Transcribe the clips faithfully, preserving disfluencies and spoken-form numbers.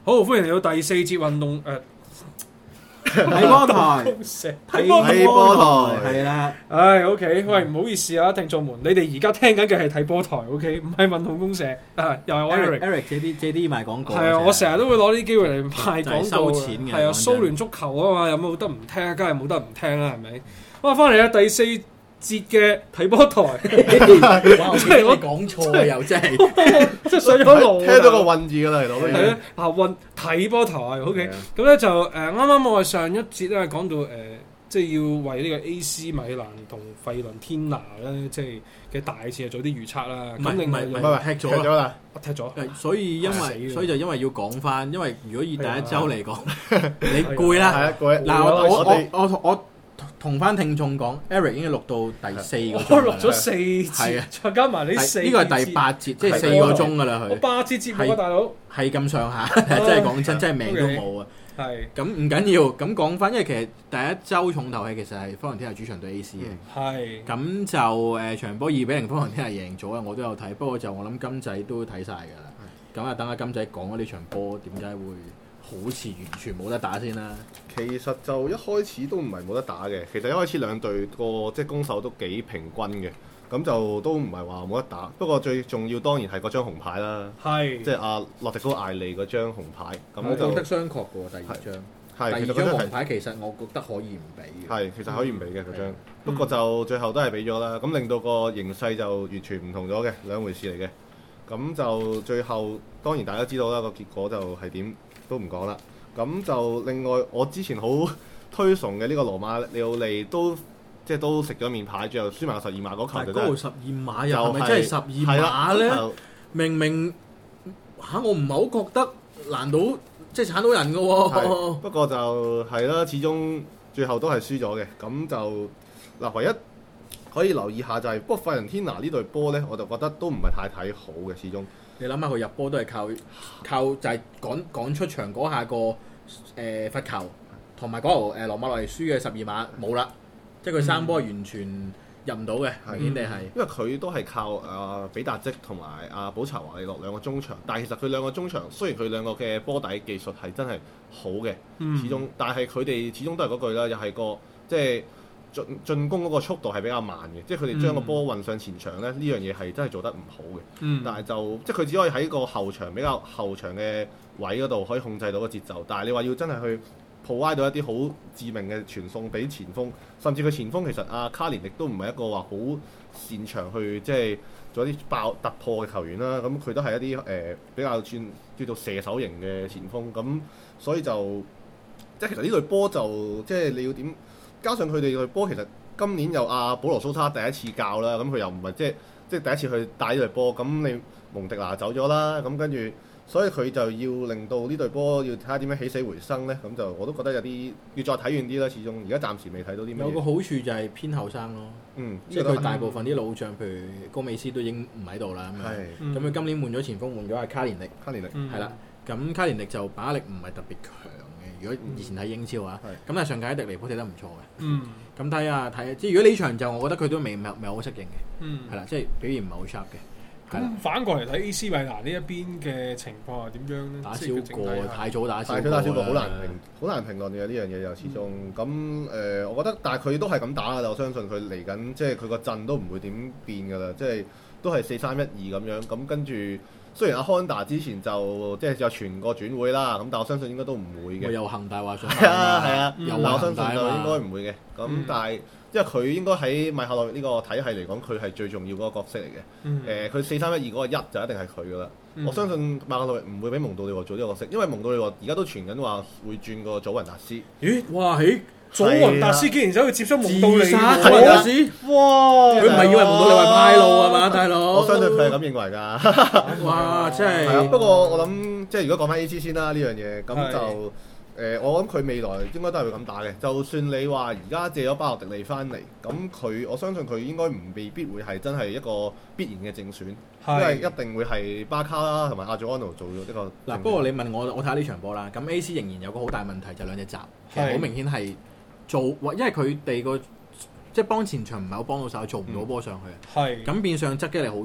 好，歡迎嚟到第四節運動誒睇波台， 睇睇波波台係啦。 唉 ，OK， 喂，唔好意思啊，聽眾們，你哋而家聽緊嘅係睇波台 ，OK， 唔係運動公社啊，又係我 Eric，Eric 借啲借啲賣廣告。 係啊，我成日都會攞呢啲機會嚟賣廣告， 收錢嘅。 係啊，蘇聯足球啊嘛，有冇得唔聽？梗係冇得唔聽啦，係咪？哇，翻嚟啦，第四節嘅睇波台， 哇！真係我講錯啊，又真係， 即係上咗路， 聽到個運字㗎啦，嚟到係咧啊運睇波台 ，OK， 咁咧就誒啱啱我哋上一節咧講到誒，即係要為呢個 A C 米蘭同費倫天拿咧，即係嘅大戰做啲預測啦。 唔係唔係唔唔係係踢咗啦， 我踢咗， 所以因為所以就因為要講翻，因為如果以第一周嚟講，你攰啦。 係啊，攰。 嗱我我哋我我我。同翻聽眾講 ，Eric 已經錄到第四個鐘， 我錄咗四節，再加埋呢四， 呢個係第八節，即係四個鐘噶啦佢。 我八節節目啊，大佬係咁上下，真係講真，真係命都冇啊！ 係咁唔緊要，咁講翻，因為其實第一週重頭戲其實係科倫天拿主場對 A C 嘅， 係咁就誒場波二比零科倫天拿贏咗啊！我都有睇，不過就我諗金仔都睇晒㗎啦。咁啊，等下金仔講咗呢場波點解會好似完全冇得打先啦。 其實就一開始都唔係冇得打嘅，其實一開始兩隊個即係攻守都幾平均嘅，咁就都唔係話冇得打。不過最重要當然係嗰張紅牌啦， 係即係阿洛迪高艾利嗰張紅牌。咁我就覺得相確嘅喎，第二張。 係第二張紅牌其實我覺得可以唔俾嘅。 係其實可以唔俾嘅嗰張，不過就最後都係俾咗啦。咁令到個形勢就完全唔同咗嘅兩回事嚟嘅。咁就最後當然大家知道啦，個結果就係點都唔講啦。咁就另外，我之前好推崇嘅呢個羅馬里奧利都即係都食咗面牌，最後輸埋個十二碼嗰球就真係十二碼又係咪真係十二碼咧？明明嚇我唔係好覺得難到即係鏟到人嘅喎。 不過就係啦，始終最後都係輸咗嘅。咁就嗱，唯一可以留意下就係、是，不過費倫天拿呢隊波咧，我就覺得都唔係太睇好嘅，始終。 你諗下佢入波都係靠靠就係趕趕出場嗰下個誒、呃、罰球，同埋嗰球誒羅馬諾尼輸嘅十二碼冇啦，即係佢三波係完全入唔到嘅，明顯地係。 因為佢都係靠阿、呃、比達積同埋阿保查華利諾兩個中場，但係其實佢兩個中場雖然佢兩個嘅波底技術係真係好嘅， 嗯、 始終，但係佢哋始終都係嗰句啦，又係個即係。進進攻嗰個速度係比較慢嘅，即係佢哋將個波運上前場咧，呢、嗯、樣嘢係真係做得唔好嘅。嗯、但係就即係佢只可以喺個後場比較後場嘅位嗰度可以控制到個節奏。但係你話要真係去 provide 到一啲好致命嘅傳送俾前鋒，甚至佢前鋒其實阿、啊、卡連亦都唔係一個話好擅長去即係做一啲爆突破嘅球員啦。咁佢都係一啲誒、呃、比較轉叫做射手型嘅前鋒。咁所以就即係其實呢隊波就即係你要點？加上佢哋隊波其實今年又阿保羅蘇沙第一次教啦，咁佢又唔係即係即係第一次去帶呢隊波，咁你蒙迪拿走咗啦，咁跟住所以佢就要令到呢隊波要睇下點樣起死回生咧，咁就我都覺得有啲要再睇遠啲啦，始終而家暫時未睇到啲咩。 有個好處就係偏後生咯，嗯，即係佢大部分啲老將，譬如高美斯都已經唔喺度啦，咁樣，咁佢今年換咗前鋒，換咗阿卡連力， 卡連力係啦，咁卡連力就把握力唔係特別強。如果以前睇英超啊，咁、嗯、但係上屆迪尼普踢得唔錯嘅，嗯，咁睇下睇，即係如果呢場就我覺得佢都未未未好適應嘅，嗯，係啦，即係表現唔係好 sharp 嘅。 咁反過嚟睇 A C 米蘭呢一邊嘅情況係點樣咧？ 打少過，太早打少過， 太早打少過好難評，好難評論嘅呢樣嘢又始終。咁誒、嗯呃，我覺得，但係佢都係咁打㗎啦。我相信佢嚟緊，即係佢個陣都唔會點變㗎啦。即係都係四三一二咁樣。咁跟住。雖然阿康達之前就即係有傳過轉會啦，咁但我相信應該都唔會嘅。 有恒大話想係啊係啊， 有但我相信就應該唔會嘅。咁、嗯、但係因為佢應該喺米夏洛呢個體系嚟講，佢係最重要嗰個角色嚟嘅。誒、嗯，佢四三一二嗰個一就一定係佢噶啦。嗯、我相信米夏洛唔會俾蒙道利華做呢個角色，因為蒙道利華而家都傳緊話會轉個祖雲達斯。 咦？哇！起祖雲達斯竟然走去接觸蒙道利華， 祖雲達斯，哇！佢唔係以為蒙道利華派路係嘛，大佬？ 我相信佢係咁認為㗎。 哇！真係。 係啊，不過我諗即係如果講翻 A C 先啦，呢樣嘢咁就誒、呃，我諗佢未來應該都係會咁打嘅。就算你話而家借咗巴洛迪利翻嚟，咁佢我相信佢應該唔未必會係真係一個必然嘅正選，因為一定會係巴卡啦同埋阿祖安奴做咗一個。 嗱，不過你問我，我睇下呢場波啦。咁 A C 仍然有個好大問題就兩隻閘，其實好明顯係。做，因為佢哋個即係幫前場唔係好幫到手，做唔到波上去。係咁、嗯、變相側擊力好弱。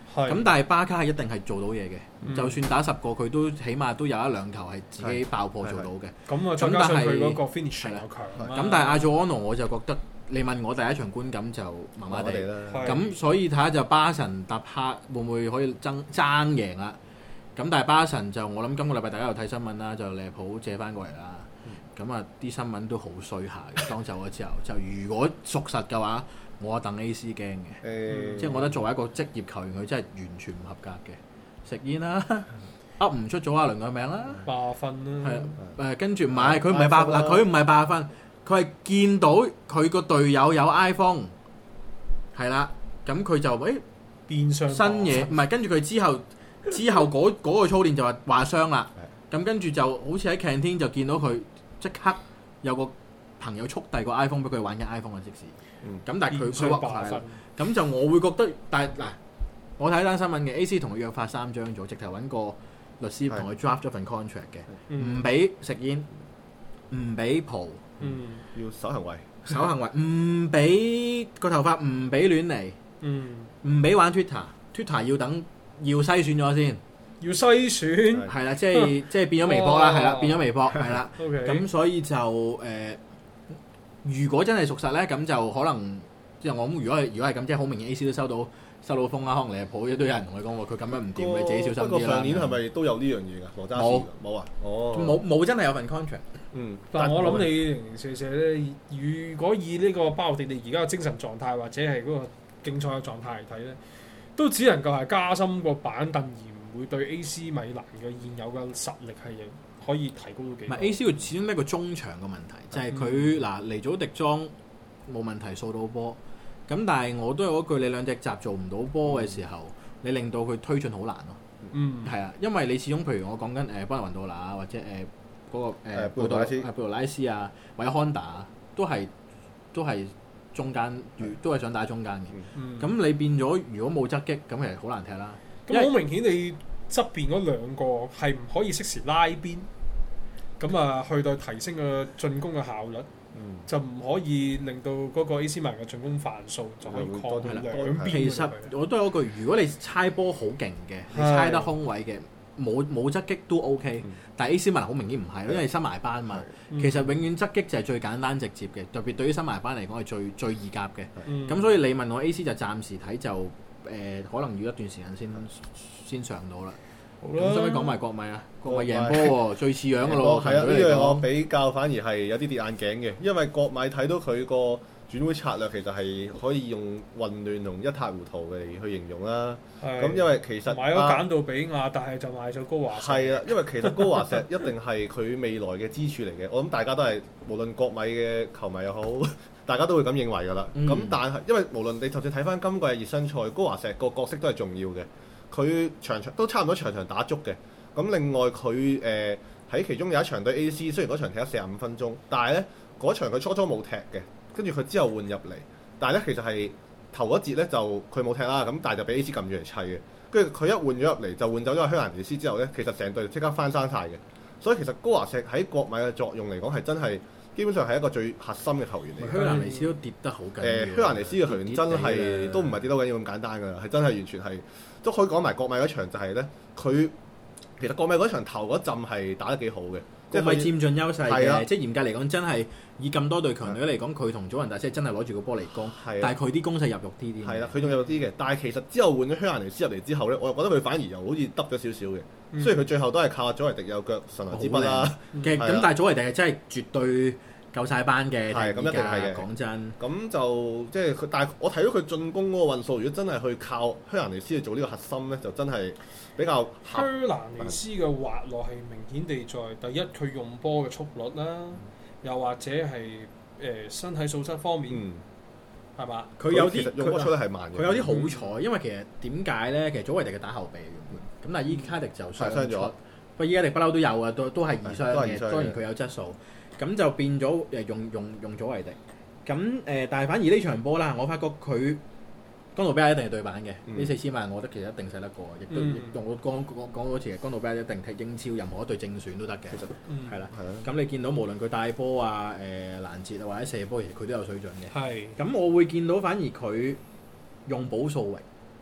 咁但係巴卡係一定係做到嘢嘅，嗯、就算打十個佢都起碼都有一兩球係自己爆破做到嘅。 咁啊，再加上佢嗰個 finish 又強。 咁但係阿祖安奴我就覺得，你問我第一場觀感就麻麻地啦。咁所以睇下就巴神搭黑會唔會可以爭爭贏啦？咁但係巴神就我諗今個禮拜大家有睇新聞啦，就利物浦借翻過嚟啦。咁啊啲新聞都好衰下嘅，當走咗之後，就如果屬實嘅話。我戥 A C 驚嘅，嗯、即係我覺得作為一個職業球員，佢真係完全唔合格嘅。食煙啦，噏唔出祖亞倫嘅名啦， 霸分啦， 係誒跟住唔係佢唔係霸嗱，佢唔係霸分，佢係見到佢個隊友有 iPhone， 係啦，咁佢就誒、欸、 變相新嘢，唔係跟住佢之後之後嗰嗰、嗰個操練就話話傷啦，咁跟住就好似喺 canteen 就見到佢即刻有個朋友速遞個 iPhone 俾佢玩緊 iPhone 嘅即時。咁、嗯、但係佢佢話係，咁就我會覺得，但係嗱，我睇單新聞嘅 A C 同佢約法三章咗，直頭揾個律師同佢 draft 咗份 contract 嘅，唔俾食煙，唔俾蒲， 嗯，要守行為， 守行為，唔俾個頭髮，唔俾亂嚟，嗯，唔俾玩 Twitter，Twitter 要等要篩選咗先， 要篩選， 係啦，即係即係變咗微博啦，係啦，變咗微博，係啦，咁所以就誒。呃如果真係屬實咧，咁就可能即係我諗。如果係如果係咁，即係好明顯 A C 都收到收到風啦。可能利物浦都有人同佢講喎，佢咁樣唔掂，你自己小心啲啦。不過上年係咪都有呢樣嘢㗎？羅渣士冇冇啊？哦， 冇冇真係有份 contract。 嗯，但係我諗你零零舍舍咧，如果以呢個巴洛迪尼而家嘅精神狀態或者係嗰個競賽嘅狀態嚟睇咧，都只能夠係加深個板凳，而唔會對 A C 米蘭嘅現有嘅實力係可以提高到幾多？ 唔係 A C 佢始終一個中場嘅問題，就係佢嗱嚟咗迪莊冇問題掃到波，咁但係我都有嗰句，你兩隻閘做唔到波嘅時候，嗯、你令到佢推進好難咯。嗯，係啊，因為你始終譬如我講緊誒班尼雲道拿啊，或者誒嗰、呃那個誒布杜拉布杜拉斯啊，或者康達啊，都係都係中間，嗯、都係想打中間嘅。咁、嗯、你變咗如果冇側擊，咁其實好難踢啦。 咁好明顯你。側邊嗰兩個係唔可以適時拉邊，咁啊去到提升個進攻嘅效率，嗯、就唔可以令到嗰個 A C 米蘭嘅進攻犯數，就可以擴大兩邊。 其實我都有一句，如果你猜波好勁嘅，你猜得空位嘅，冇冇側擊都 OK，嗯、但係 A C 米蘭好明顯唔係，因為新埋班嘛。嗯、其實永遠側擊就係最簡單直接嘅，特別對於新埋班嚟講係最最易夾嘅。咁、嗯、所以你問我 A C 就暫時睇就。誒、呃、可能要一段時間先先上到啦。咁使唔使講埋國米啊？國米贏波喎，最似樣嘅咯。 係啊，呢樣我比較反而係有啲跌眼鏡嘅，因為國米睇到佢個轉會策略其實係可以用混亂同一塌糊塗嚟去形容啦。咁的因為其實買咗簡道比亞，但係就買咗高華石。 係啊，因為其實高華石一定係佢未來嘅支柱嚟嘅。我諗大家都係無論國米嘅球迷又好。大家都會咁認為㗎啦，咁、嗯、但係因為無論你就算睇翻今季熱身賽，高華石個角色都係重要嘅，佢場場都差唔多場場打足嘅。咁另外佢誒喺其中有一場對 A C， 雖然嗰場踢咗四十五分鐘，但係咧嗰場佢初初冇踢嘅，跟住佢之後換入嚟，但係咧其實係頭嗰節咧就佢冇踢啦，咁但係就俾 A C 撳住嚟砌嘅，跟住佢一換咗入嚟就換走咗香蘭尼斯之後咧，其實成隊即刻翻生晒嘅，所以其實高華石喺國米嘅作用嚟講係真係。基本上係一個最核心嘅球員嚟。 香蘭尼斯都跌得好緊要。 誒，香蘭尼斯嘅球員真係都唔係跌得緊要咁簡單㗎啦，係真係完全係都可以講埋國米嗰場就係咧，佢其實國米嗰場頭嗰陣係打得幾好嘅， 即係佔盡優勢嘅。即係嚴格嚟講，真係以咁多隊強隊嚟講，佢同祖雲達斯真係攞住個波嚟攻。但係佢啲攻勢入肉啲啲。 係啦，佢仲有肉啲嘅，但係其實之後換咗香蘭尼斯入嚟之後咧，我又覺得佢反而又好似得咗少少嘅。雖然佢最後都係靠祖維迪有腳神來之筆啦。 嘅咁，但係祖維迪係真係絕對。夠晒班嘅， 係咁一定係嘅。 講真， 咁就即係佢，但係我睇到佢進攻嗰個運數，如果真係去靠香蘭尼斯去做呢個核心咧，就真係比較。 香蘭尼斯嘅滑落係明顯地在第一，佢用波嘅速率啦，嗯、又或者係誒、呃、身體素質方面，係嘛、嗯？佢有啲用波速率係慢嘅。 佢有啲好彩，嗯、因為其實點解咧？其實祖維迪嘅打後備嘅，咁但係伊卡迪就傷咗。不過伊卡迪不嬲都有啊，都都係易傷嘅。當然佢有質素。咁就變咗誒用用用咗維迪，咁誒、呃、但係反而呢場波啦，我發覺佢江道比亞一定係對版嘅，呢、嗯、四千萬我覺得其實一定使得過，亦都、嗯、用我講講講多次嘅江道比亞一定踢英超任何一隊正選都得嘅，其實係啦，咁你見到無論佢帶波啊、誒、呃、攔截啊或者射波，其實佢都有水準嘅。係，咁我會見到反而佢用保數域，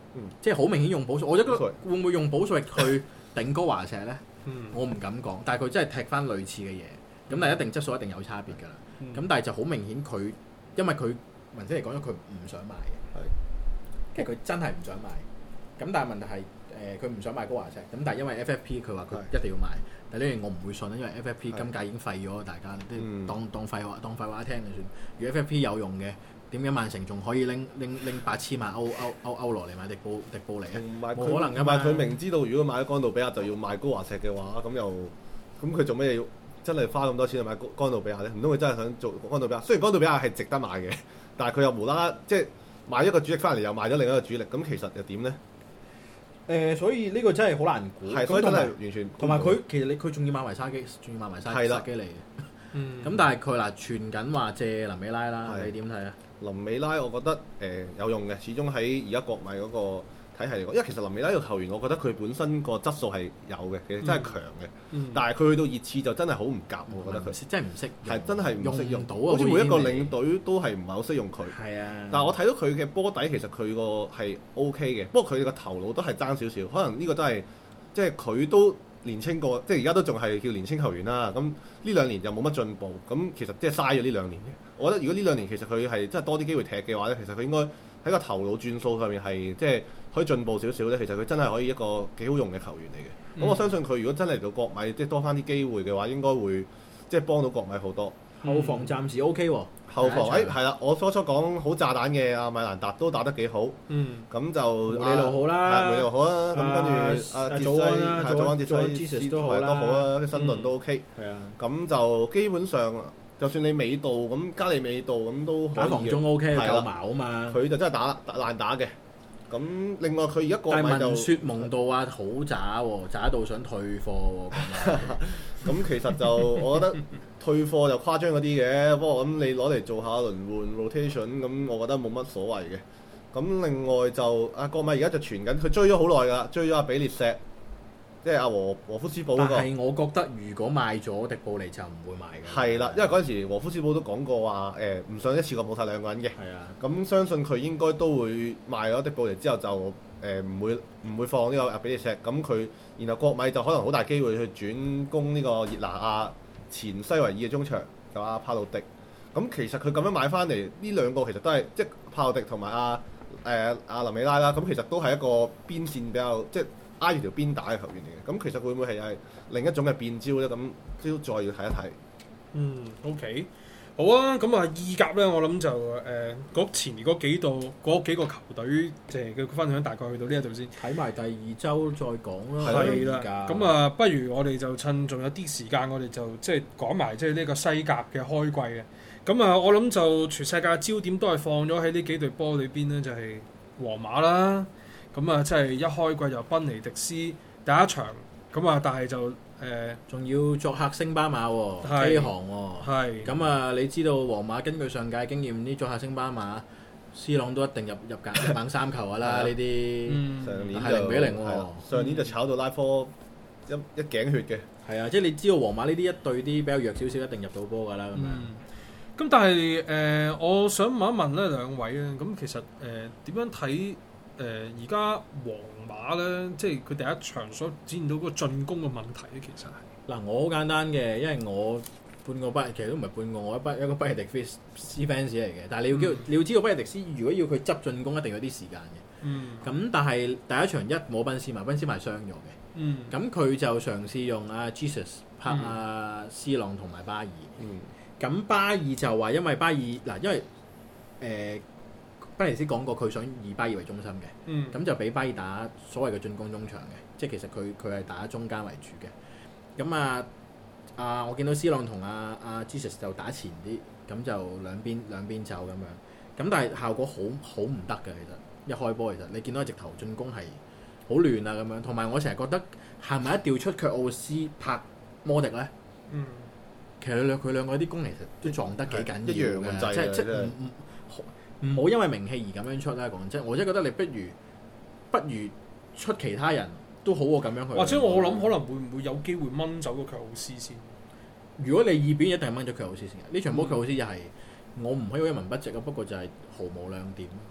即係好明顯用補數。我覺得會唔會用補數力去頂哥華石咧？嗯、我唔敢講，但係佢真係踢翻類似嘅嘢，咁、嗯、但係一定質素一定有差別㗎啦。咁、嗯、但係就好明顯佢，因為佢文姐嚟講咗，佢唔想賣嘅，其實佢真係唔想賣。咁但係問題係誒，佢、呃、唔想賣高華石，咁但係因為 F F P 佢話佢一定要賣，是但係呢樣我唔會信，因為 F F P 今屆已經廢咗，大家都當當廢話當廢話聽就算。如果 F F P 有用嘅，點解曼城仲可以拎拎拎八千萬歐歐歐歐羅嚟買迪布迪布尼啊？冇可能㗎嘛！ 佢明知道如果買咗干道比亞就要賣高華石嘅話，咁又咁佢做咩要真係花咁多錢去買干道比亞咧？唔通佢真係想做干道比亞？雖然干道比亞係值得買嘅，但係佢又無啦啦即係買一個主力翻嚟，又賣咗另一個主力，咁其實又點咧？ 誒、呃，所以呢個真係好難估。 係，所以真係完全同埋佢其實你佢仲要買埋沙基，仲要買埋沙沙基嚟嘅。嗯。咁但係佢嗱傳緊話借林美拉啦，你點睇啊？ 林美拉我覺得誒、呃、有用嘅，始終喺而家國米嗰個體系嚟講，因為其實林美拉呢個球員，我覺得佢本身個質素係有嘅，其實真係強嘅。嗯、但係佢去到熱刺就真係好唔夾，我覺得佢真係唔識， 係真係唔識用到， 好似每一個領隊都係唔係好識用佢。 係啊。 但係我睇到佢嘅波底，其實佢個係 O K 嘅，不過佢個頭腦都係爭少少，可能呢個都係即係佢都年青過，即係而家都仲係叫年青球員啦。咁呢兩年就冇乜進步，咁其實即係嘥咗呢兩年嘅。我覺得如果呢兩年其實佢係真係多啲機會踢嘅話咧，其實佢應該喺個頭腦轉數上面係即係可以進步少少咧。其實佢真係可以一個幾好用嘅球員嚟嘅。咁、嗯、我相信佢如果真係嚟到國米，即係多翻啲機會嘅話，應該會即係幫到國米好多。 後防暫時 O K 喎， 後防誒係啦，我初初講好炸彈嘅阿米蘭達都打得幾好。嗯，咁就梅利路好啦， 梅利路好啦。咁跟住阿捷西，係祖安捷西都好啦， 都好啦。新頓都 OK。係啊，咁就基本上。就算你尾道咁加你尾道咁都可以嘅，打防中 O K 夠矛啊嘛，佢就真係打打爛打嘅。咁另外佢而家國米就但係文説蒙道啊，好渣喎，渣到想退貨喎。 咁其實就我覺得退貨就誇張嗰啲嘅，不過咁你攞嚟做下輪換 rotation，咁我覺得冇乜所謂嘅。咁另外就啊國米而家就傳緊，佢追咗好耐㗎啦，追咗阿比列石。即係阿和和夫斯堡嗰個， 但係我覺得如果賣咗迪布尼就唔會賣嘅。 係啦，因為嗰陣時和夫斯堡都講過話誒，唔、呃、想一次過冇晒兩個人嘅。係啊的，咁相信佢應該都會賣咗迪布尼之後就誒唔、呃、會唔會放呢個阿比利石。咁佢然後國米就可能好大機會去轉攻呢個熱拿亞前西維爾嘅中場，就阿帕魯迪。咁其實佢咁樣買翻嚟呢兩個其實都係即係帕魯迪同埋阿誒阿林美拉啦。咁其實都係一個邊線比較即係挨住條邊打嘅球員嚟嘅，咁其實會唔會係係另一種嘅變招咧？咁都再要睇一睇。 嗯 ，OK，好啊。咁啊，意甲咧，我諗就誒嗰、呃、前嗰幾度嗰幾個球隊，即係佢分享大概去到呢一度先。 睇埋第二週再講啦。 係啦。咁啊，不如我哋就趁仲有啲時間，我哋就即係講埋即係呢個西甲嘅開季嘅。咁啊，我諗就全世界焦點都係放咗喺呢幾隊波裏邊咧，就係、是、皇馬啦。咁啊，即係一開季就賓尼迪斯第一場，咁啊，但係就誒， 仲、呃、要作客升班馬喎，飛航喎，係。咁啊，你知道皇馬根據上屆經驗，呢作客升班馬 ，C 朗都一定入入格入榜三球噶啦，呢啲。上年係零比零喎， 上年就炒到拉科一一頸血嘅。 係啊，即係你知道皇馬呢啲一隊啲比較弱少少，一定入到波噶啦咁樣。 咁、嗯、但係誒、呃，我想問一問咧兩位咧，咁其實誒點、呃、樣睇？誒而家皇馬咧，即係佢第一場所展現到嗰個進攻嘅問題咧，其實係嗱，我好簡單嘅，因為我半個畢，其實都唔係半個，我一畢一個畢迪斯 fans 嚟嘅。但係你要叫、嗯、你要知道，畢迪斯如果要佢執進攻，一定有啲時間嘅。嗯。咁但係第一場一冇賓斯馬，賓斯馬傷咗嘅。嗯。咁佢就嘗試用阿 Jesus 拍阿 C 朗同埋巴爾。嗯。咁巴爾就話，因為巴爾嗱，因為誒。呃賓尼斯講過佢想以巴爾為中心嘅，咁、嗯、就俾巴爾打所謂嘅進攻中場嘅，即係其實佢佢係打中間為主嘅。咁啊啊，我見到 C 朗同阿阿 Jesus 就打前啲，咁就兩邊兩邊走咁樣。咁但係效果好好唔得嘅，其實一開波其實你見到直頭進攻係好亂啊咁樣。同埋我成日覺得係咪一調出卻奧斯拍摩迪咧？嗯，其實兩佢兩個啲攻其實都撞得幾緊要嘅，即係即係唔唔。唔好因為名氣而咁樣出啦，講真，我真係覺得你不如不如出其他人都好過咁樣去。 或者我諗可能會唔會有機會掹走個喬奧斯先？ 如果你二邊一定係掹咗喬奧斯先，呢場波喬奧斯又係我唔可以一文不值啊，不過就係毫無亮點。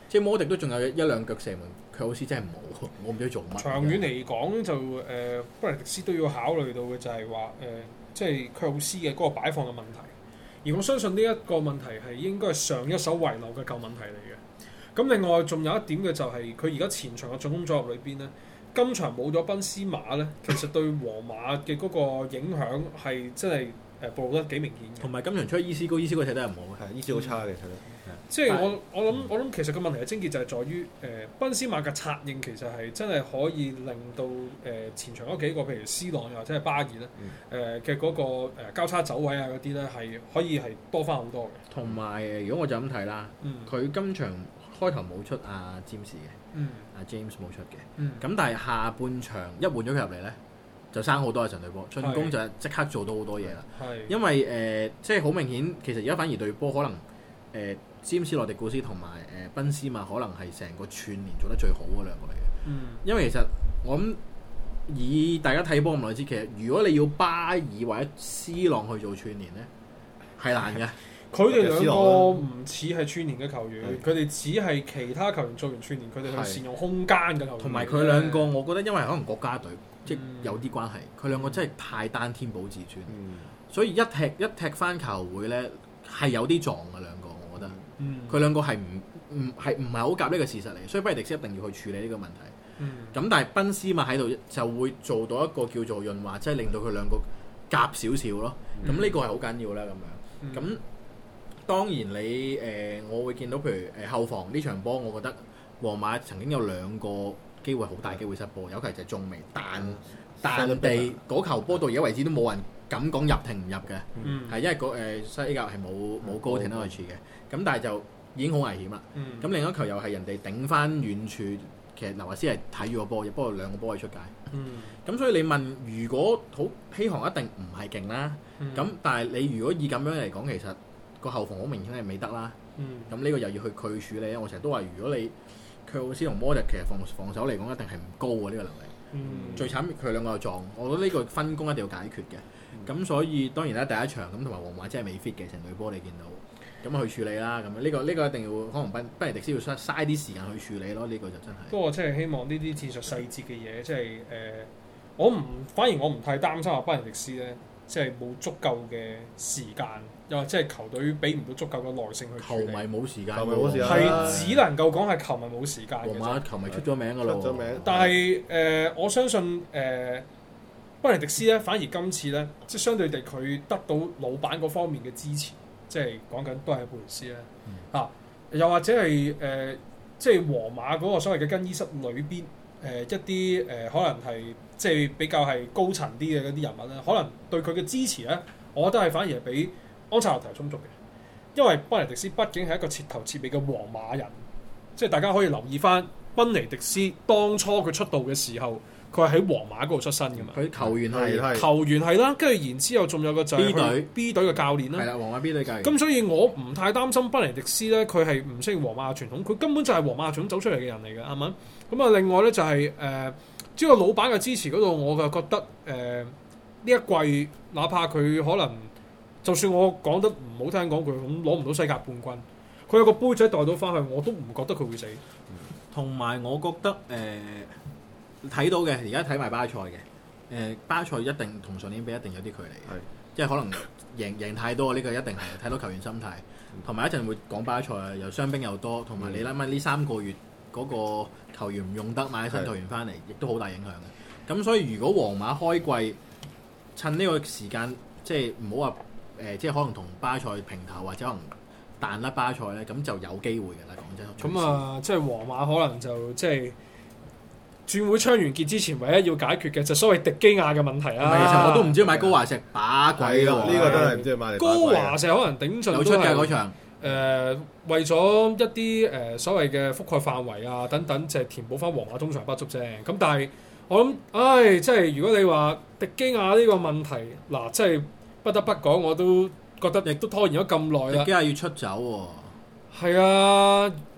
即係摩迪都仲有一兩腳射門，佢好似真係冇，我唔知佢做乜。 長遠嚟講就誒，賓尼迪斯都要考慮到嘅就係話誒，即係佢好斯嘅嗰個擺放嘅問題。而我相信呢一個問題係應該係上一手遺留嘅舊問題嚟嘅。咁另外仲有一點嘅就係佢而家前場嘅進攻組合裏邊咧，今場冇咗賓斯馬咧，其實對皇馬嘅嗰個影響係真係誒暴露得幾明顯嘅。 同埋今場出伊斯高，伊斯高睇得係唔好嘅， 係伊斯好差嘅睇得。 即係我我諗我諗其實個問題嘅症結就係在於誒、呃、賓斯馬嘅策應其實係真係可以令到誒、呃、前場嗰幾個譬如 C 朗又或者係巴爾咧誒嘅嗰個、呃、交叉走位啊嗰啲咧係可以係多翻好多嘅。 同埋如果我就咁睇啦，佢、嗯、今場開頭冇出阿詹士嘅，阿、嗯啊、James 冇出嘅，咁、嗯、但係下半場一換咗佢入嚟咧，就生好多嘅成隊波，進攻就即刻做到好多嘢啦。因為誒、呃、即係好明顯，其實而家反而隊波可能誒。呃詹士、洛迪古斯同埋誒賓斯馬可能係成個串聯做得最好嗰兩個嚟嘅，嗯、因為其實我諗以大家睇波咁耐知，其實如果你要巴爾或者 C 朗去做串聯咧，係難嘅。 佢哋兩個唔似係串聯嘅球員，佢哋只係其他球員做完串聯，佢哋去善用空間嘅球員。 同埋佢兩個，我覺得因為可能國家隊即係有啲關係，佢、嗯、兩個真係太單天保至尊，嗯、所以一踢一踢翻球會咧係有啲撞嘅兩個。佢、嗯、兩個係唔唔係唔係好夾呢個事實嚟，所以賓尼迪斯一定要去處理呢個問題。咁、嗯、但係賓斯馬喺度就會做到一個叫做潤滑，即係令到佢兩個夾少少咯。咁呢、嗯、個係好緊要啦。咁樣咁、嗯、當然你誒、呃，我會見到譬如誒、呃、後防呢場波，我覺得皇馬曾經有兩個機會好大機會失波，尤其就係仲未彈彈地嗰球波到而家為止都冇人敢講入停唔入嘅，係、嗯、因為個誒西甲係冇冇高停得去處嘅。咁但係就已經好危險啦。咁、嗯、另一球又係人哋頂翻遠處，其實劉華斯係睇住個波，不過兩個波係出界。咁、嗯、所以你問，如果好希航一定唔係勁啦。咁、嗯、但係你如果以咁樣嚟講，其實個後防好明顯係未得啦。咁呢、嗯、個又要去佢處理。我成日都話，如果你卻奧斯同摩迪其實防防守嚟講一定係唔高嘅呢、呢個能力。嗯、最慘佢兩個又撞，我覺得呢個分工一定要解決嘅。咁、嗯、所以當然啦，第一場咁同埋皇馬真係未 fit 嘅成隊波，你見到。咁去處理啦，咁呢、呢個呢、呢個一定要可能賓賓尼迪斯要嘥嘥啲時間去處理咯，呢、呢個就真係。不過我真係希望呢啲戰術細節嘅嘢，即係誒，我唔反而我唔太擔心話賓尼迪斯咧，即係冇足夠嘅時間，又或者係球隊俾唔到足夠嘅耐性去處理。 球迷冇時間， 係只能夠講係球迷冇時間。 皇馬球迷出咗名㗎咯， 出咗名。 但係誒、呃，我相信誒，賓、呃、尼迪斯咧，反而今次咧，即係相對地佢得到老闆嗰方面嘅支持。即係講緊都係貝斯啦，嚇、嗯啊，又或者係誒、呃，即係皇馬嗰個所謂嘅更衣室裏邊誒一啲誒、呃，可能係即係比較係高層啲嘅嗰啲人物咧，可能對佢嘅支持咧，我覺得係反而係比安察洛提充足嘅，因為賓尼迪斯畢竟係一個徹頭徹尾嘅皇馬人，即係大家可以留意翻賓尼迪斯當初佢出道嘅時候。佢係喺皇馬嗰度出身㗎嘛？佢球員係球員係啦，跟住然之後仲有個就係 B 隊 B 隊嘅教練啦。 係啦，皇馬 B 隊教練。 咁所以我唔太擔心賓尼迪斯咧，佢係唔適應皇馬嘅傳統，佢根本就係皇馬傳統走出嚟嘅人嚟嘅，係咪？咁啊，另外咧就係、是、誒，只、呃、要老闆嘅支持嗰度，我就覺得誒呢、呃、一季，哪怕佢可能就算我講得唔好聽講句，咁攞唔到西甲冠軍，佢有個杯仔帶到翻去，我都唔覺得佢會死。 同埋我覺得誒。呃睇到嘅，而家睇埋巴塞嘅，誒、呃、巴塞一定同上年比一定有啲距離嘅，是即係可能贏贏太多呢、這個一定係睇到球員心態，同埋一陣會講巴塞又傷兵又多，同埋你諗下呢三個月嗰個球員唔用得買新球員翻嚟，亦都好大影響嘅。咁所以如果皇馬開季趁呢個時間，即係唔好話誒，即係可能同巴塞平頭或者可能彈甩巴塞咧，咁就有機會嘅啦。講真， 咁啊，即係皇馬可能就即係。轉會窗完結之前，唯一要解決嘅就所謂迪基亞嘅問題啦。 其實我都唔知買高華石把鬼咯， 呢個真係唔知買嚟。 高華石可能頂盡有出嘅嗰場。 誒、呃，為咗一啲誒、呃、所謂嘅覆蓋範圍啊等等，就係填補翻皇馬中場不足啫。咁但係我諗，唉，即係如果你話迪基亞呢個問題，嗱，即係不得不講，我都覺得亦都拖延咗咁耐啦。 迪基亞要出走喎、哦。 係啊。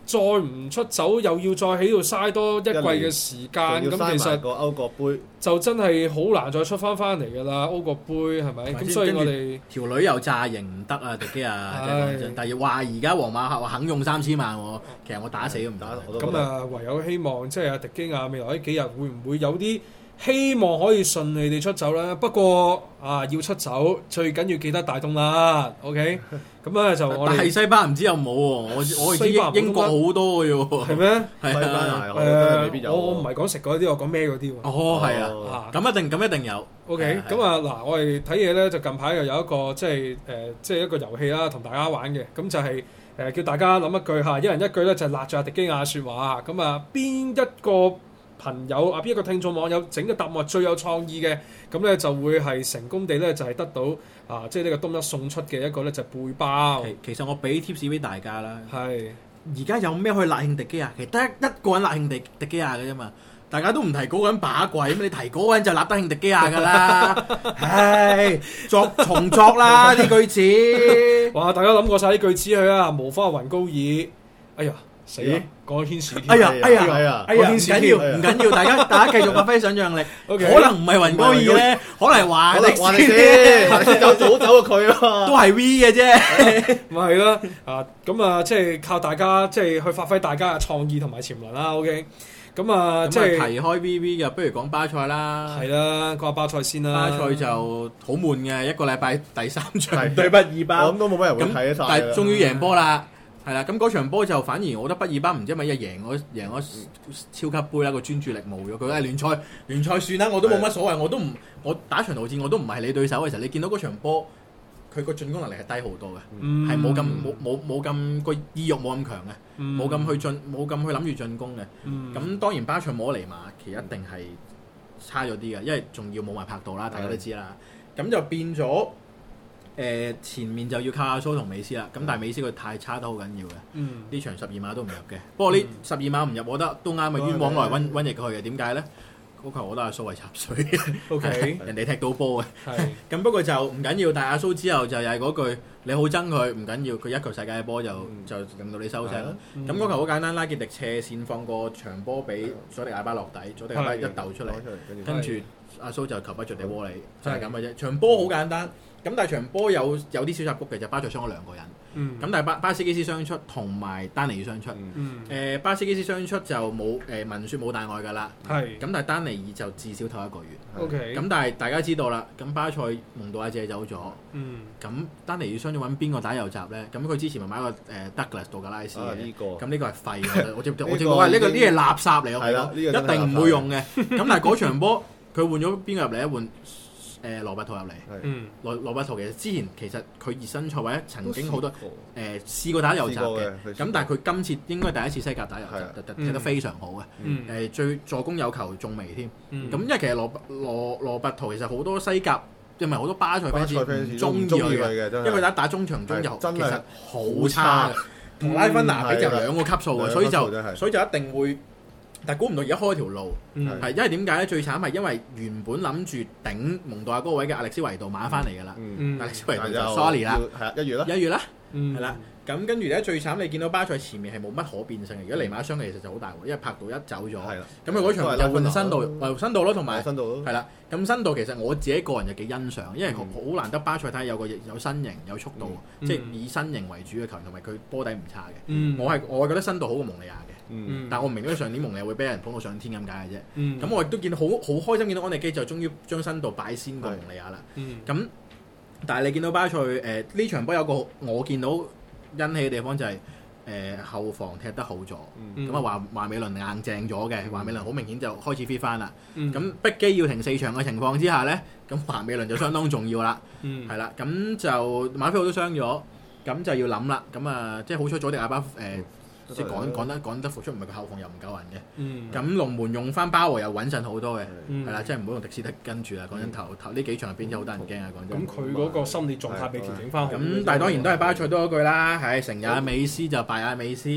再唔出走，又要再喺度嘥多一季嘅時間，咁其實個歐國杯就真係好難再出翻翻嚟㗎啦。歐國杯係咪？咁所以我哋條女又炸型唔得啊，迪基亞。但係話而家皇馬話肯用三千萬喎，其實我打死都唔打。 咁啊，唯有希望即係阿迪基亞未來呢幾日會唔會有啲希望可以順利地出走啦。不過啊，要出走最緊要記得大東啦。OK，咁咧就我哋。但係西班牙唔知有冇喎，我我知英英國好多嘅喎。 係咩？ 西班牙誒，我我唔係講食嗰啲，我講咩嗰啲喎。 哦，係啊，咁一定咁一定有。 OK，咁啊嗱，我哋睇嘢咧就近排又有一個即係誒，即係一個遊戲啦，同大家玩嘅，咁就係誒叫大家諗一句嚇，一人一句咧就係揦住阿迪基亞説話。咁啊，邊一個朋友啊，邊一個聽眾網友整嘅答案最有創意嘅，咁咧就會係成功地咧就係得到啊，即係呢個冬一送出嘅一個咧就係背包。 其實我俾 tips 俾大家啦， 係而家有咩可以勒慶迪基亞？其實得一個人勒慶迪迪基亞嘅啫嘛，大家都唔提嗰個人把鬼，咁你提嗰個人就勒得慶迪基亞噶啦。唉，作重作啦啲句子。 哇！大家諗過晒啲句子去啊，無花雲高爾。哎呀！死啦！講牽線哎呀哎呀哎呀！唔緊要唔緊要，大家大家繼續發揮想像力。可能唔係雲高爾咧，可能係華力華力斯，華力斯就早走過佢咯， 都係 V 嘅啫。 咪係啦啊！咁啊，即係靠大家即係去發揮大家嘅創意同埋潛能啦。OK，咁啊，即係提開 V V 嘅，不如講巴塞啦。 係啦，講下巴塞先啦。 巴塞就好悶嘅，一個禮拜第三場對畢爾巴， 我諗都冇乜人會睇得晒。 但係終於贏波啦。係啦，咁嗰場波就反而我覺得畢爾巴唔知係咪贏咗贏咗超級杯啦，個專注力冇咗。佢誒聯賽聯賽算啦，我都冇乜所謂，我都唔我打長途戰我都唔係你對手嘅時候，你見到嗰場波佢個進攻能力係低好多嘅，係冇咁冇冇冇咁個意欲冇咁強嘅，冇咁、嗯、去進冇咁去諗住進攻嘅。咁、嗯、當然巴塞摩尼馬其實一定係差咗啲嘅，因為仲要冇埋拍到啦，大家都知啦。咁、嗯、就變咗。誒、呃、前面就要靠阿蘇同美斯啦，咁但係美斯佢太差得好緊要嘅，呢、嗯、場十二碼都唔入嘅。不過呢十二碼唔入，我覺得都啱嘅，冤枉來瘟瘟疫佢嘅。點解咧？嗰球我覺得阿蘇係插水，OK，人哋踢到波嘅。咁不過就唔緊要，但係阿蘇之後就又係嗰句，你好憎佢唔緊要，佢一球世界嘅波就、嗯、就令到你收聲。咁嗰、嗯、球好簡單，拉傑迪斜線放個長波俾佐迪亞巴落底，佐迪亞巴一竇出嚟，跟住阿蘇就球不着地窩你，就係咁嘅啫。場波好簡單。咁但係場波有有啲小插曲嘅，就巴塞傷咗兩個人。咁、嗯、但係巴巴斯基斯傷出同埋丹尼爾傷出。誒、嗯呃、巴斯基斯傷出就冇誒聞説冇大礙㗎啦。係。咁但係丹尼爾就至少唞一個月。OK。咁但係大家知道啦，咁巴塞蒙杜亞借走咗。嗯。咁丹尼爾傷咗揾邊個打右閘咧？咁佢之前咪買個誒德格拉斯杜格拉斯嘅。啊呢個。咁呢個係廢嘅，我我我正話呢個呢係垃圾嚟，我覺得一定唔會用嘅。咁但係嗰場波佢換咗邊個入嚟？換。誒羅伯圖入嚟，羅羅伯圖其實之前其實佢熱身賽或者曾經好多誒試，試過打右閘嘅，咁但係佢今次應該第一次西甲打右閘，踢得非常好嘅，誒、嗯、最助攻有球仲未添，咁、嗯、因為其實羅羅羅伯圖其實好多西甲，即係咪好多巴塞 fans 唔中意佢嘅，因為佢打打中場中就其實好差嘅，同拉芬拿比就兩個級數嘅，所以就所以就一定會。但係估唔到而家開條路，係、嗯、因為點解咧？最慘係因為原本諗住頂蒙代亞嗰個位嘅阿歷斯維度買翻嚟㗎啦，嗯、阿歷斯維度就 sorry 啦， 一月啦， 一月啦，係啦、嗯。咁跟住咧最慘，你見到巴塞前面係冇乜可變性嘅。如果尼馬傷其實就好大鑊，因為柏度一走咗，咁佢嗰場又換新道，換新道咯，同埋新道咯，係啦。咁新道其實我自己個人就幾欣賞，因為好難得巴塞睇有個有身形有速度，嗯、即係以身形為主嘅球員，同埋佢波底唔差嘅、嗯。我係我係覺得新道好過蒙利亞嘅。嗯、但係我唔明點解上年蒙利會俾人捧到上天咁解嘅啫。咁、嗯、我亦都見到好好開心，見到安利基就終於將新道擺先過蒙利亞啦。咁、嗯、但係你見到巴塞誒呢、呃、場波有個我見到欣喜嘅地方就係、是、誒、呃、後防踢得好咗。咁啊華華美倫硬淨咗嘅，華美倫好明顯就開始 fit 翻啦。咁、嗯、逼機要停四場嘅情況之下咧，咁華美倫就相當重要啦。係啦、嗯，咁就馬菲奧都傷咗，咁就要諗啦。咁啊即係好彩佐迪亞巴誒。呃即係講講得講得復出，唔係個後防又唔夠人嘅。咁、嗯、龍門用翻巴和又穩陣好多嘅，係啦、嗯，即係唔好用迪斯特跟住啦。講真，頭頭呢幾場入邊真係好得人驚啊！講真。咁佢嗰個心理狀態被調整翻。咁但係當然都係巴塞多一句啦，係成也美斯就敗也美斯。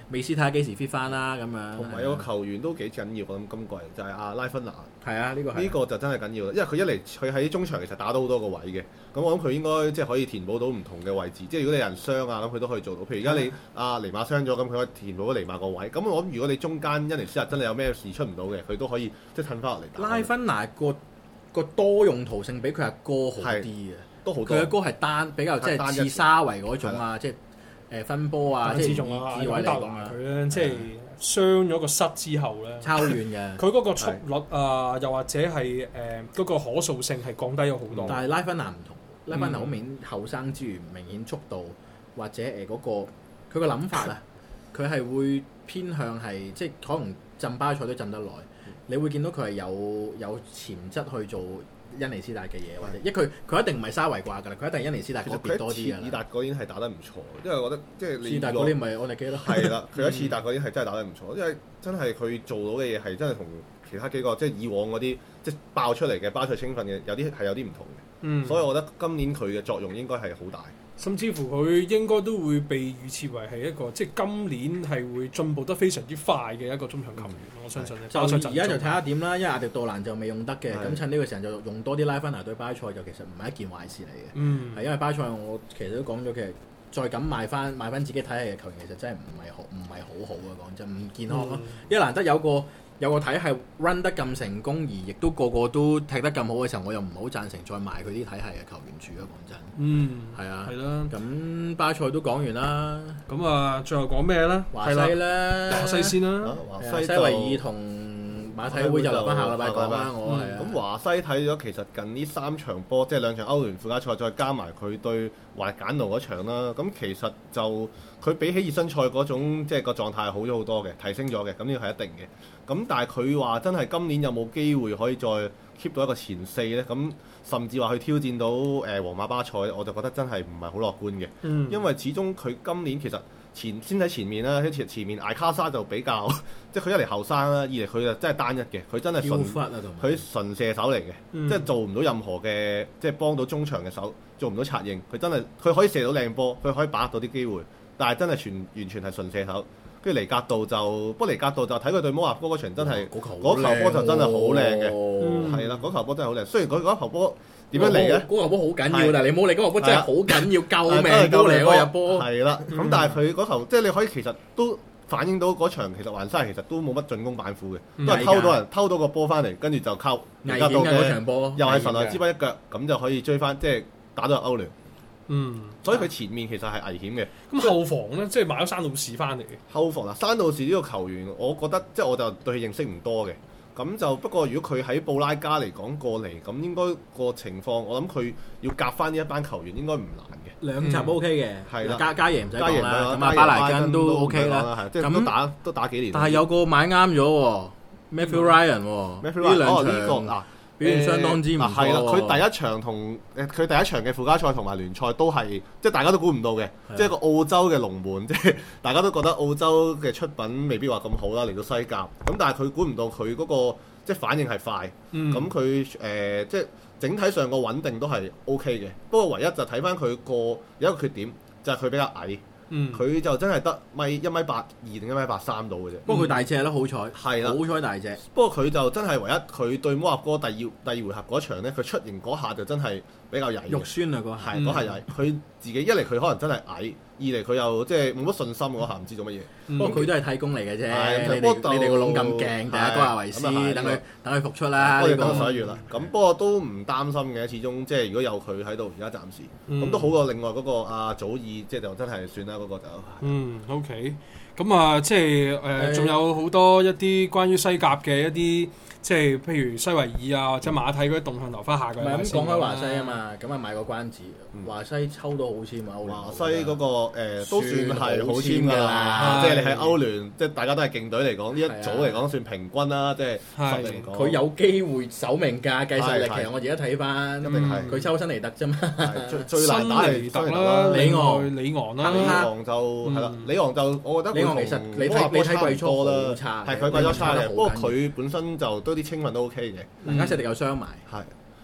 美斯睇下幾時 fit 翻啦咁樣。 同埋有個球員都幾緊要，我諗今季就係阿拉芬拿。 係啊，呢個係呢個就真係緊要啦，因為佢一嚟佢喺中場其實打到好多個位嘅，咁我諗佢應該即係可以填補到唔同嘅位置，即係如果你有人傷啊，咁佢都可以做到。譬如而家你阿尼馬傷咗，咁佢可以填補到尼馬個位。咁我諗如果你中間恩尼斯亞真係有咩事出唔到嘅，佢都可以即係褪翻落嚟打。 拉芬拿個個多用途性比佢阿哥好啲嘅， 都好多。 佢阿哥係單比較即係似沙維嗰種啊，即係誒分波啊，即係智慧嚟講啊， 佢咧即係。傷咗個膝之後咧， 超遠嘅。 佢嗰個速率啊，又或者係誒嗰個可塑性係降低咗好多。 但係拉芬拿唔同，拉芬拿好明顯後生之餘，明顯速度或者誒嗰個佢個諗法啊，佢係會偏向係即係可能浸巴塞都浸得耐，你會見到佢係有有潛質去做恩尼斯達嘅嘢，或者因為佢佢一定唔係沙維掛㗎啦，佢一定恩尼斯達嗰邊多啲㗎啦。 伊達嗰年係打得唔錯，因為我覺得即係你。 伊達嗰年咪我哋記得。 係啦，佢喺伊達嗰年係真係打得唔錯，因為真係佢做到嘅嘢係真係同其他幾個即係以往嗰啲即係爆出嚟嘅巴塞青訓嘅有啲係有啲唔同嘅。嗯。所以我覺得今年佢嘅作用應該係好大。 甚至乎佢應該都會被預設為係一個即係今年係會進步得非常之快嘅一個中場球員，嗯、我相信咧。 就而家就睇下點啦，因為阿迪杜蘭就未用得嘅，咁趁呢個時候就用多啲拉芬拿對巴塞就其實唔係一件壞事嚟嘅。嗯。係因為巴塞我其實都講咗，其實再咁買翻買翻自己體系嘅球員，其實真係唔係好唔係好好啊！講真，唔健康咯。因為難得有個。有個體系 run 得咁成功，而亦都個個都踢得咁好嘅時候，我又唔係好贊成再賣佢啲體系嘅球員住啊！講真，嗯，係啊，係啦。咁巴塞都講完啦， 咁啊，最後講咩咧？ 華西咧， 華西先啦， 華西西維爾同馬體會就留翻下個禮拜講啦。我係啊。 咁華西睇咗其實近呢三場波，即係兩場歐聯附加賽，再加埋佢對華簡奴嗰場啦。咁其實就佢比起熱身賽嗰種即係個狀態好咗好多嘅，提升咗嘅。咁呢個係一定嘅。咁但係佢話真係今年有冇機會可以再 keep 到一個前四呢？咁甚至話去挑戰到誒皇馬巴塞，我就覺得真係唔係好樂觀嘅。嗯、因為始終佢今年其實前先喺前面啦，喺前前面艾卡莎就比較即係佢一嚟後生啦，二嚟佢就真係單一嘅，佢真係純佢純射手嚟嘅，嗯、即係做唔到任何嘅即係幫到中場嘅手，做唔到策應。佢真係佢可以射到靚波，佢可以把握到啲機會，但係真係全完全係純射手。跟住尼格道就，不過尼格道就睇佢對摩納哥嗰場真係嗰球波就真係好靚嘅，係啦，嗰球波真係好靚。雖然佢嗰球波點樣嚟咧？ 嗰球波好緊要，但係你冇理嗰球波真係好緊要，救命波嚟嗰入波。 係啦，咁但係佢嗰球即係你可以其實都反映到嗰場其實環西其實都冇乜進攻板斧嘅，都係偷到人偷到個波翻嚟，跟住就溝尼格道嗰場波， 又係神來之筆一腳，咁就可以追翻，即係打到入歐聯。嗯，所以佢前面其實係危險嘅。 咁後防咧，即係買咗山道士翻嚟嘅。 後防嗱，山道士呢個球員，我覺得即係我就對佢認識唔多嘅。咁就不過如果佢喺布拉加嚟講過嚟，咁應該個情況，我諗佢要夾翻呢一班球員應該唔難嘅。 兩集 O K 嘅，係啦，加加爺唔使講啦，咁啊巴黎根都 O K 啦， 即係都打都打幾年。 但係有個買啱咗喎 Matthew Ryan 喎，呢兩場。表現相當之唔錯喎。係啦， 佢第一場同誒佢第一場嘅附加賽同埋聯賽都係即係大家都估唔到嘅，即係個澳洲嘅龍門，即係大家都覺得澳洲嘅出品未必話咁好啦，嚟到西甲。咁但係佢估唔到佢嗰個即係反應係快，咁佢誒即係整體上個穩定都係 O K 嘅。不過唯一就睇翻佢個有一個缺點，就係佢比較矮。嗯，佢就真係得米一米八二定一米八三到嘅啫。 不過佢大隻啦，好彩係啦， 好彩大隻。 不過佢就真係唯一佢對摩納哥第二第二回合嗰場咧，佢出營嗰下就真係比較曳。 肉酸啊！嗰下係嗰下曳。佢自己一嚟佢可能真係矮，二嚟佢又即係冇乜信心嗰下，唔知做乜嘢。 不過佢都係睇功嚟嘅啫。你哋你哋個籠咁勁，第一哥亞維斯，等佢等佢復出啦。 我哋等十一月啦。咁不過都唔擔心嘅，始終即係如果有佢喺度，而家暫時咁都好過另外嗰個阿祖爾，即係就真係算啦。嗰個就嗯 OK，咁啊即係誒，仲有好多一啲關於西甲嘅一啲，即係譬如西維爾啊或者馬體嗰啲動向留翻下嘅。 唔係咁講開華西啊嘛，咁啊買個關子，華西抽到好簽啊！ 華西嗰個誒都算係好簽㗎啦，即係你喺歐聯，即係大家都係勁隊嚟講，呢一組嚟講算平均啦，即係實力嚟講。 佢有機會首名㗎，計實力。其實我而家睇翻，一定係佢抽新尼特啫嘛。 最最難打係特啦，里昂里昂啦， 里昂就係啦，里昂就我覺得佢其實你睇你睇季初啦， 係佢季初差嘅，不過佢本身就都啲青訓都 OK 嘅。 林加石迪有傷埋， 係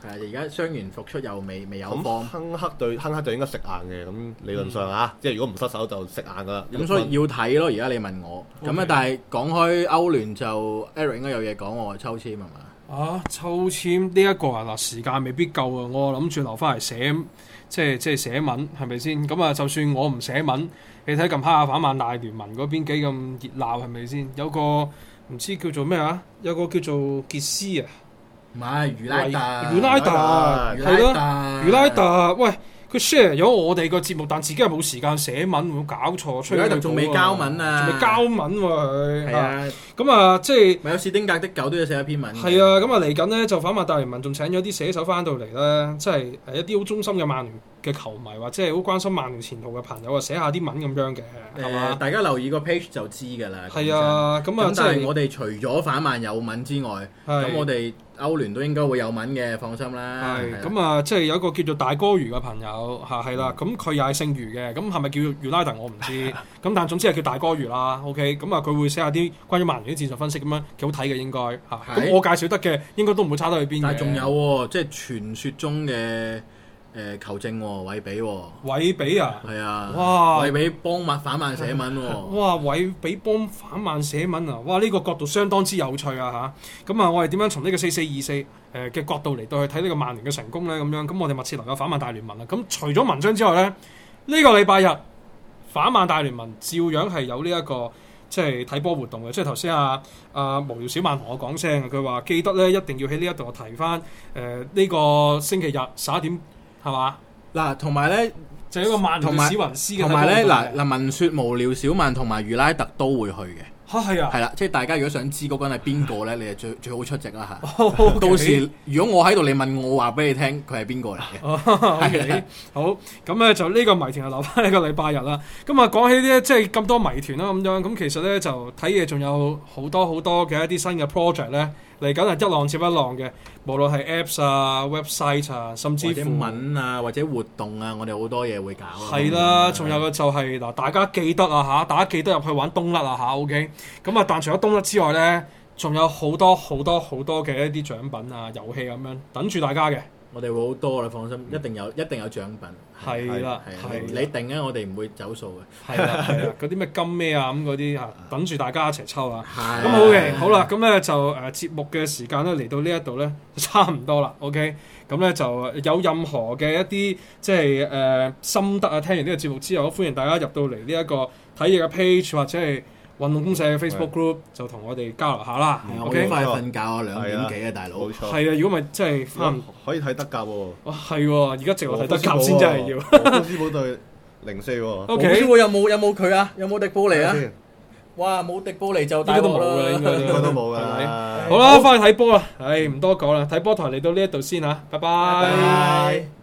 係啊，而家傷員復出又未未有幫。 亨克對亨克就應該食硬嘅，咁理論上啊，嗯、即係如果唔失手就食硬噶啦。 咁所以要睇咯，而家你問我。咁啊 Okay.，但係講開歐聯就 Eric 應該有嘢講喎，抽籤係嘛？ 啊，抽籤呢一個啊嗱，時間未必夠啊，我諗住留翻嚟寫，即係即係寫文係咪先？咁啊，就算我唔寫文，你睇近排啊反曼大聯盟嗰邊幾咁熱鬧係咪先？有個唔知叫做咩啊？有個叫做傑斯啊， 唔係余拉特， 余拉特係咯，余拉特喂。佢 share 咗我哋個節目，但自己又冇時間寫文，冇搞錯。出嚟仲未交文啊！ 仲未交文喎佢。 係啊， 咁啊，即係咪有史丁格的狗都要寫一篇文。 係啊，咁啊嚟緊咧就反曼大聯盟仲請咗啲寫手翻到嚟咧，即係誒一啲好忠心嘅曼聯嘅球迷或者係好關心曼聯前途嘅朋友啊，寫下啲文咁樣嘅，係嘛、呃？ 大家留意個 page 就知㗎啦。係啊，咁啊， 但係我哋除咗反曼有文之外，咁我哋歐聯都應該會有文嘅，放心啦。 係咁啊，即係有一個叫做大哥魚嘅朋友嚇，係啦，咁佢又係姓魚嘅，咁係咪叫 United 我唔知，咁但係總之係叫大哥魚啦。OK，咁啊佢會寫下啲關於曼聯啲戰術分析咁樣，幾好睇嘅應該嚇。咁我介紹得嘅應該都唔會差得去邊嘅。 但係仲有喎，即係傳説中嘅。誒球證喎，韋比喎， 韋比啊， 係啊， 哇， 韋比幫麥反曼寫文喎， 哇，韋比幫反曼寫文啊，哇，呢個角度相當之有趣啊嚇，咁啊，我哋點樣從呢個四四二四誒嘅角度嚟到去睇呢個曼聯嘅成功咧？咁樣，咁我哋密切留意反曼大聯盟啦。咁除咗文章之外咧，呢個禮拜日反曼大聯盟照樣係有呢一個即係睇波活動嘅，即係頭先啊啊無聊小曼同我講聲，佢話記得咧一定要喺呢一度提翻誒呢個星期日十一點。係嘛？嗱， 同埋咧就係一個曼聯史雲斯嘅， 同埋咧嗱嗱聞説無聊小曼同埋余拉特都會去嘅。 嚇係啊！ 係啦，即係大家如果想知嗰個人係邊個咧，你係最最好出席啦嚇。Okay. 到時如果我喺度，你問我話俾你聽，佢係邊個嚟嘅？ 係好咁咧，就呢個謎團就留翻呢個禮拜日啦。咁啊，講起呢，即係咁多謎團啦咁樣，咁其實咧就睇嘢仲有好多好多嘅一啲新嘅 project 咧。嚟緊係一浪接一浪嘅，無論係 Apps 啊、website 啊，甚至乎文啊或者活動啊，我哋好多嘢會搞。 係啦，仲有嘅就係、是、嗱，大家記得啊嚇，大家記得入去玩冬甩啊嚇 ，OK。咁啊，但除咗冬甩之外咧，仲有好多好多好多嘅一啲獎品啊、遊戲咁樣等住大家嘅。 我哋會好多啦，放心，一定有一定有獎品。 係啦，係你定啊，我哋唔會走數嘅。係啦，係啦，嗰啲咩金咩啊咁嗰啲嚇，等住大家一齊抽啊。咁好嘅，好啦，咁咧就誒節目嘅時間咧嚟到呢一度咧就差唔多啦。OK，咁咧就有任何嘅一啲即係誒心得啊，聽完呢個節目之後，歡迎大家入到嚟呢一個睇嘢嘅 page 或者係運動公社嘅 Facebook group 就同我哋交流下啦。 OK，快瞓覺啊，兩點幾啊，大佬。 冇錯。 係啊，如果咪真係翻可以睇德甲喎。 哦，係喎，而家直落睇德甲先真係要。 奧斯堡對零四喎。 OK， 奧斯堡有冇有冇佢啊？有冇迪布尼啊？哇，冇迪布尼就大鑊啦。 應該都冇㗎，應該都冇㗎。 好啦，翻去睇波啦。唉，唔多講啦，睇波台嚟到呢一度先嚇，拜拜。